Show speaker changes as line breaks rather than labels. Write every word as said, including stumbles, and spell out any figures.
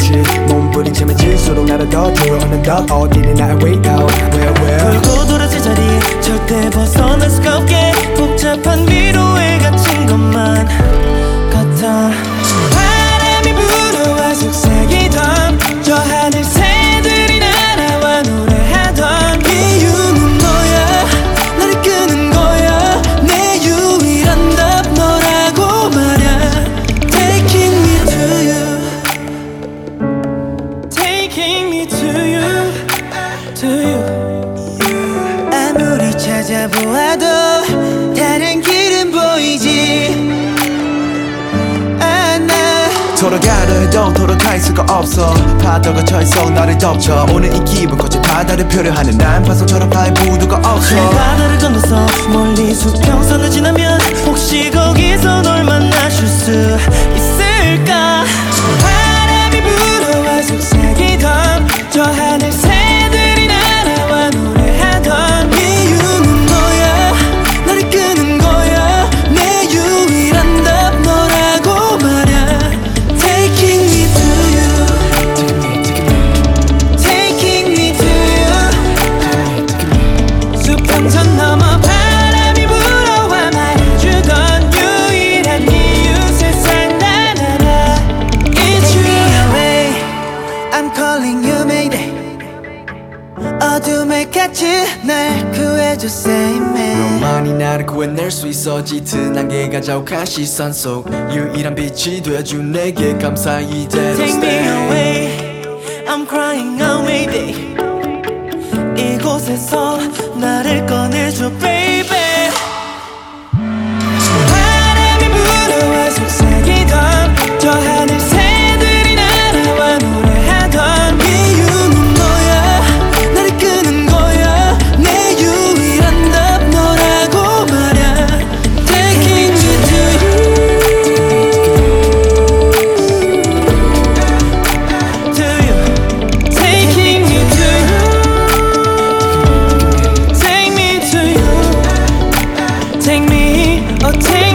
듯이 몸부림치면질수록 나를 더 두어 어느덧 어디는 나의 way out where where
돌고 돌아 제자리 절대 벗어날 수가 없게 복잡한 미로에 갇힌 것만 같아 바람이 불어와 속삭이던 저 하늘 새들이 날아와 노래하던 이유는 너야 나를 끄는 거야 내 유일한 답 너라고 말야 Taking me to you Taking me to you To you 아무리 찾아보아도 다른 길은 보이지
돌아가려 해도 돌아갈 수가 없어 파도가 철썩 나를 덮쳐 오늘 이 기분 꽃이 바다를 표류하는 난 파도처럼 바에 부두가 없어
바다를 건너서 멀리 수평선을 지나면 혹시 거기서 널 만나줄 수 있을까 바람이 불어와 속삭이던 저 하늘 새들이 날아와 노래하던 이유는 너야 나를 끄는 거야 내 유일한 답 너라고 말야 Taking me to you Taking me to you 수평선 넘어 바람이 불어와 말해주던 유일한 이유 세상 난 알아 It's you away I'm calling you mayday 어둠을 같이 날 구해줘 say me
너만이 나를 구해낼 수 있어 짙은 안개가 자욱한 시선 속 유일한 빛이 되어준 내게 감사 이대로
Take me
stay
away I'm crying out mayday 이곳에서 나를 꺼내줘 baby 바람이 불어와 속삭이던 저 하늘 새들이 날아와 노래하던 이유는 너야 나를 끄는 거야 내 유일한 답 너라고 말야 Taking me to you To you Taking me to you Take me to you Take me, oh take